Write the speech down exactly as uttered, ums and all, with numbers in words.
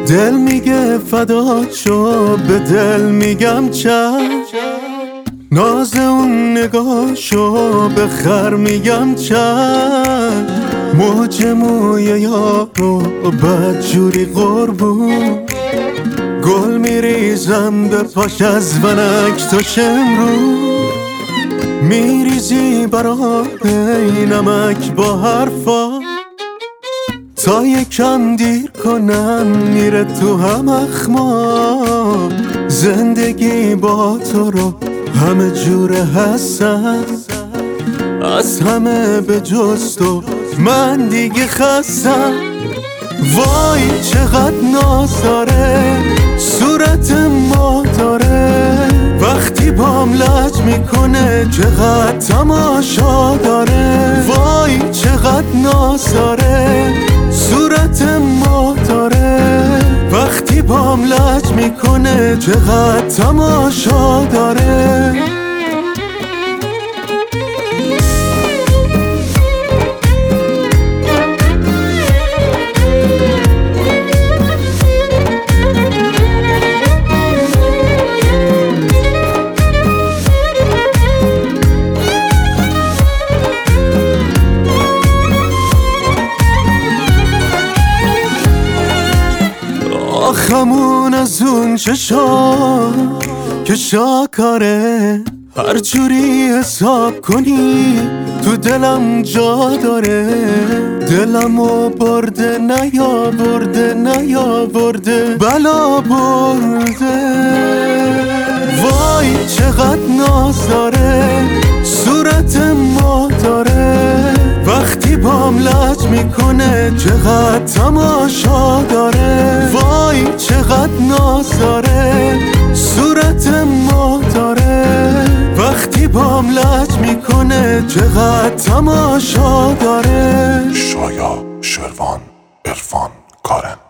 دل میگه فدات شو، به دل میگم چشم. ناز اون نگاهشو به خر میگم چشم. موج موی یارو بدجوری قربون، گل میریزم به پاش از ونک تا شمرو. میریزی برای نمک با حرفا، تا یکم دیر کنم میره تو هم اخما. زندگی با تو رو همه جوره هستم، از همه به جز تو من دیگه خستم. وای چقدر ناز داره، صورت ما داره، وقتی بام لج میکنه چقدر تماشا داره. وای چقدر ناز داره، صورت ما داره، وقتی بام لج میکنه چقدر تماشا داره. آخمون از اون چشا که شاکاره، هر جوری حساب کنی تو دلم جا داره. دلمو برده نیاورده نیاورده بلا برده. وای چقدر ناز داره، صورت ما داره، وقتی بام لج میکنه چقدر تماشا داره. وای چقدر ناز داره، صورت ما داره، وقتی بام لج میکنه چقدر تماشا داره. شایا، شروان، عرفان، کارن.